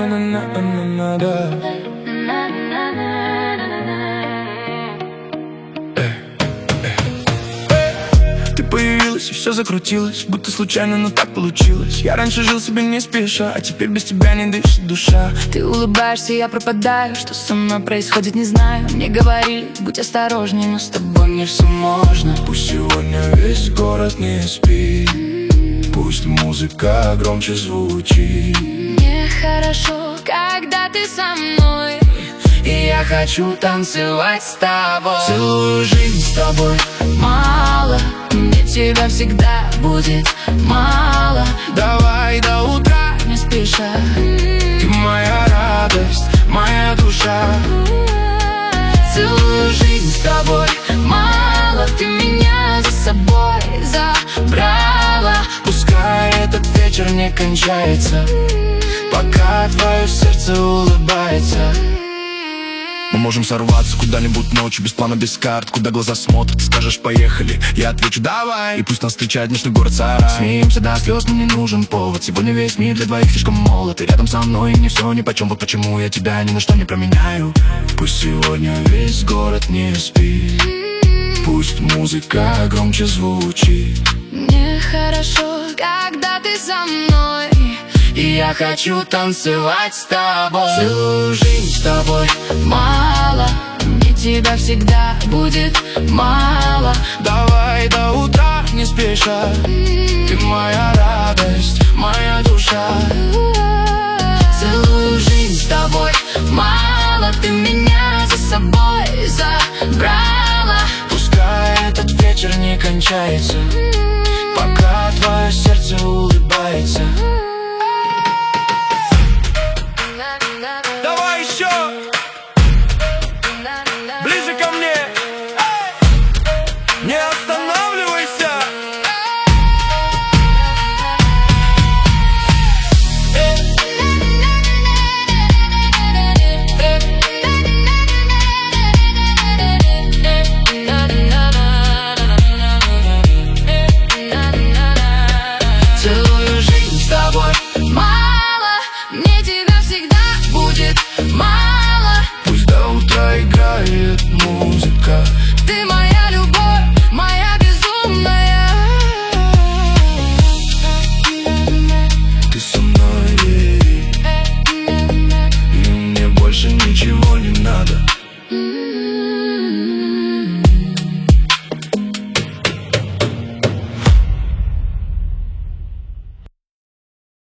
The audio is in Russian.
Ты появилась, и все закрутилось, будто случайно, но так получилось. Я раньше жил себе не спеша, а теперь без тебя не дышит душа. Ты улыбаешься, я пропадаю. Что со мной происходит, не знаю. Мне говорили, будь осторожней, но с тобой мне все можно. Пусть сегодня весь город не спит, пусть музыка громче звучит. Мне хорошо, когда ты со мной, и я хочу танцевать с тобой. целую жизнь с тобой. Мало, мне тебя всегда будет мало. Давай до утра Не спеша, ты моя радость, моя душа. целую жизнь с тобой. Мало, ты меня за собой забрала. Пускай этот вечер не кончается, пока твое сердце улыбается. Мы можем сорваться куда-нибудь ночью, без плана, без карт. Куда глаза смотрят, скажешь поехали, я отвечу давай. И пусть нас встречает ночной город сарай. Смеемся до слез, мне не нужен повод. Сегодня весь мир для двоих слишком молод. Ты рядом со мной, и мне все нипочем. Вот почему я тебя ни на что не променяю. Пусть сегодня весь город не спит, пусть музыка громче звучит. Мне хорошо, когда ты со мной, и я хочу танцевать с тобой. целую жизнь с тобой. Мало, мне тебя всегда будет мало. Давай до утра не спеша, ты моя радость, моя душа. Целую жизнь с тобой. Мало, ты меня за собой забрала. Пускай этот вечер не кончается, пока твое сердце улыбается.